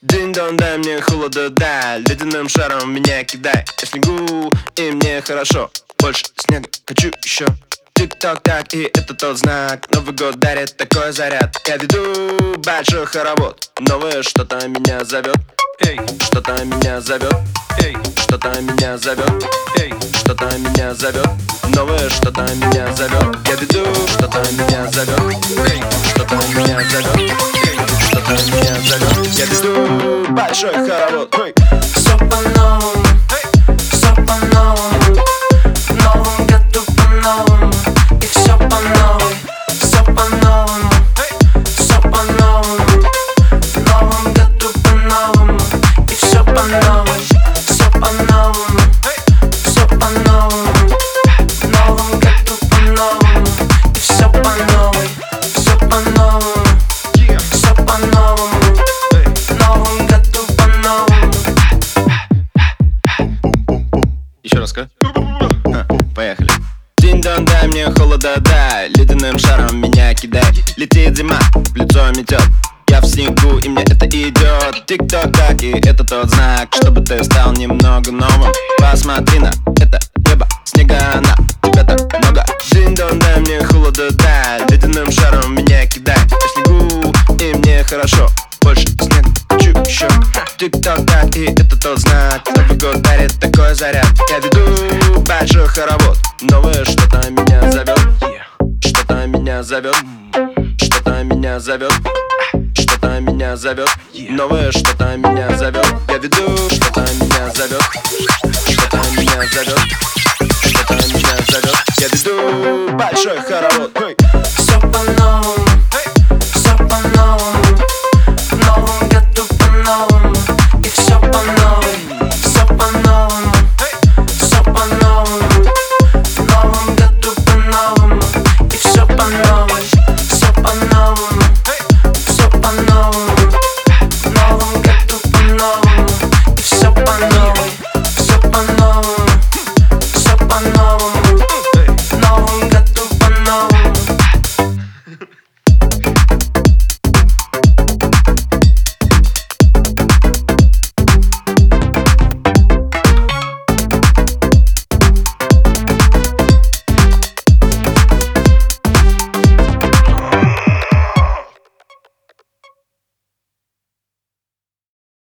Динь-дон, дай мне холода, да, ледяным шаром меня кидай. Я снегу, и мне хорошо, больше снега хочу еще. Тик-ток-так, и это тот знак. Новый год дарит такой заряд. Я веду большой хоровод. Новое что-то меня зовет. Эй, что-то меня зовет. Эй, что-то меня зовет. Эй, что-то меня зовет. Новое что-то меня зовет. Я веду, что-то меня зовет. Эй, что-то меня зовет. Эй, что-то меня зовет. Я веду большой хоровод. Эй. Все по-новому, все по-новому. В новом году по-новому. И все по новой, все по-новому, все по-новому. В новом году по-новому. И все по новой, все по-новому, все по-новому. В новом году по-новому. И все по новой, все по-новому, все по-новому. В новом году по-новому. Еще раз, поехали. Динь-дон, дай мне холода, да, ледяным шаром меня кидай. Летит зима, в лицо метет. Я в снегу, и мне это идет. Тик-ток-так, и это тот знак, чтобы ты стал немного новым. Посмотри на это небо, снега на тебя так много. Динь-дон, дай мне холода, да, ледяным шаром меня кидай. Я в снегу, и мне хорошо, больше снега хочу еще. Тик-ток-так, и это тот знак. Новый год дарит такой заряд. Я веду большой хоровод. Новое что-то меня зовет. Что-то меня зовет. Что-то меня зовет. Что-то меня зовет. Новое что-то меня зовет. Я веду, что-то меня зовет. Что-то меня зовет. Что-то меня зовет. Я веду большой хоровод. Все по-новому.